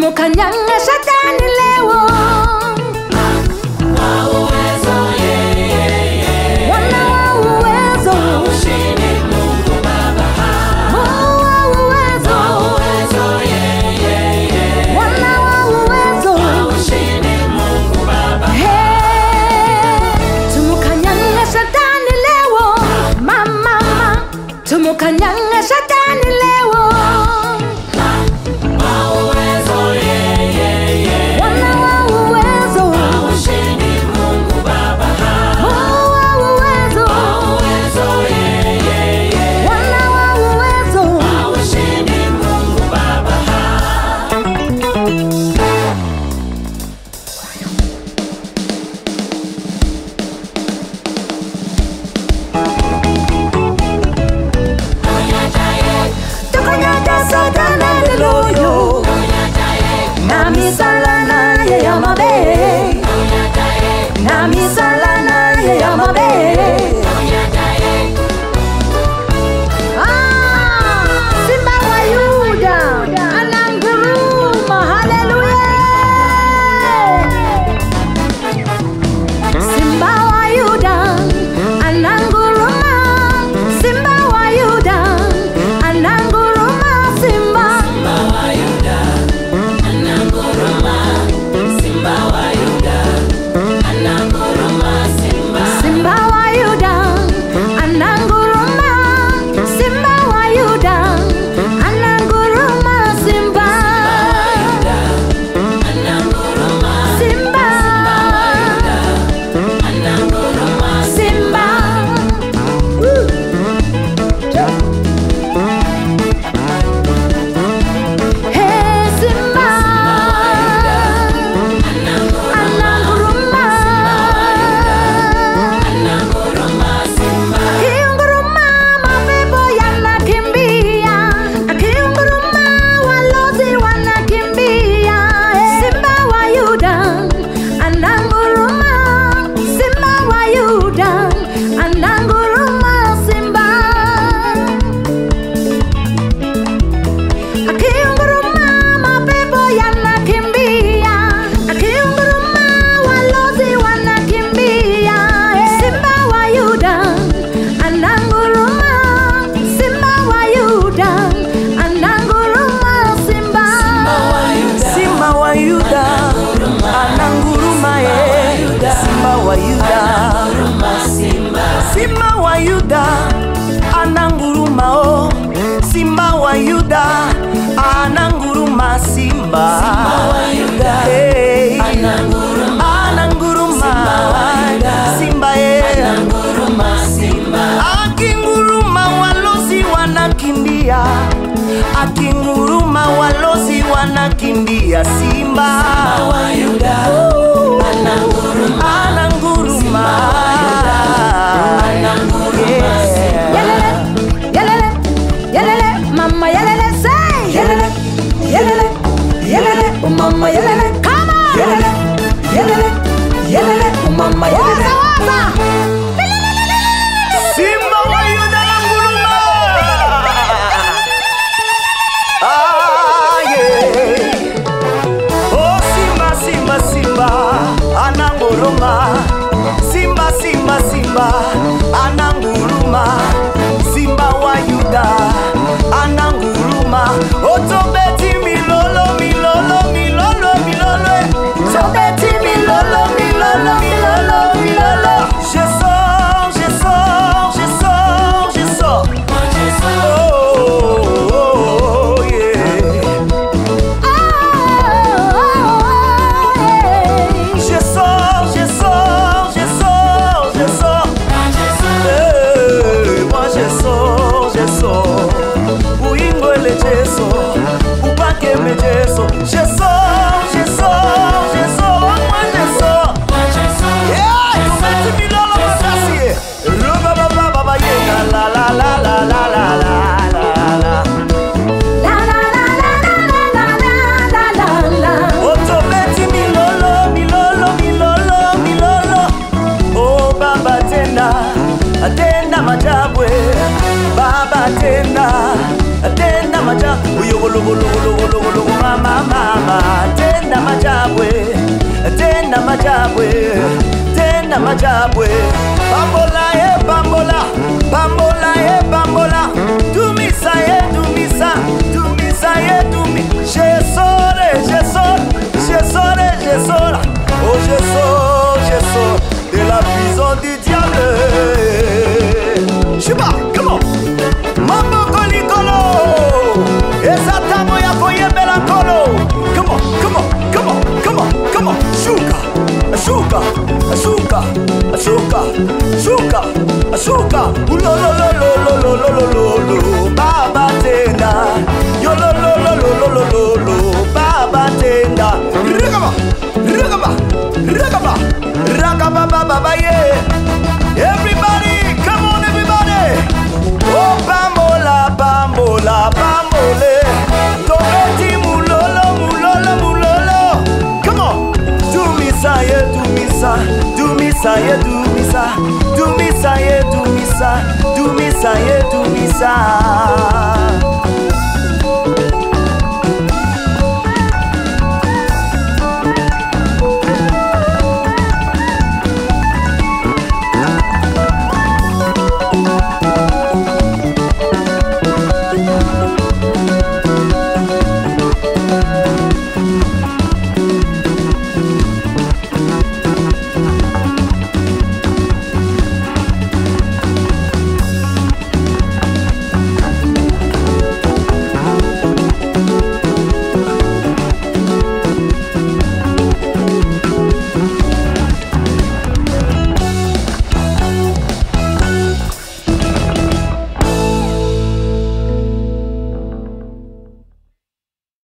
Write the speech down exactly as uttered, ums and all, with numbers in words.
Tumukanyanga shetani leo. Tumukanyanga shetani leo. Simba wa Yuda ananguruma, oh Simba wa Yuda ananguruma, Simba wa Yuda hey, ananguruma, ananguruma Simba eh, ananguruma Simba. Akinguruma walozi wanakimbia, akinguruma walozi wanakimbia, Simba wa Yuda ananguruma, ananguruma. Mama yelele say yelele yelele yelele oh mama yelele come on yelele yelele yelele oh mama yelele Simba wa Yuda ananguruma, ah yeah, oh Simba Simba Simba ananguruma, Simba Simba Simba ananguruma, Simba wa Yuda ananguruma, otobeti milolo milolo milolo milolo, otobeti milolo milolo milolo milolo. Je sors, je sors, je sors, je sors, je sors. Oh, oh, oh yeah. Je sors, je sors, je sors, je sors. Hey, moi je sors, je sors. Je sors, je sors, je sors, moi je sors. Yeah, tu mets du milolo ma tassie. Ruba baba baba yeah, la la la la la la la la. la la la la la la la. Oto beti milolo, milolo, milolo, milolo. Oh baba tena, tena majabwe. Baba tena, tena majabwe. Uyo golo golo golo. logo logo mama mama tenda majabwe tenda majabwe tenda majabwe bambola e bambola bambola e bambola dumisa e dumisa dumisa e dumi je sors je sors je sors je sors oh je sors je sors de la prison du diable Shiba come on mambo kolikolo esatamo ya koyembela kolo come on come on come on come on come on shuka shuka shuka shuka shuka shuka lo lo lo lo lo lo lo lo lo baba tenda yo lo lo lo lo lo lo lo baba tenda ragaba ragaba ragaba ragaba baba baba yeah everybody come on everybody oh bambola bambola bambole tobeti mulolo mulolo mulolo come on dumisa ye dumisa dumisa ye dumisa dumisa ye dumisa dumisa ye dumisa